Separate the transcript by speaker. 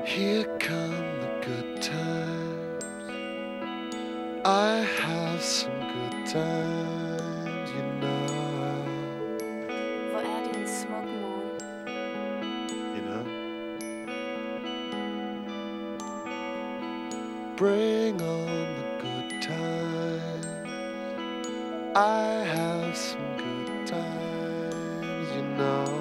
Speaker 1: Here come the good times. I have some good times, you know.
Speaker 2: Hvor er det en smuk morgen.
Speaker 1: You know. Bring on the good times. I have some good times, you know.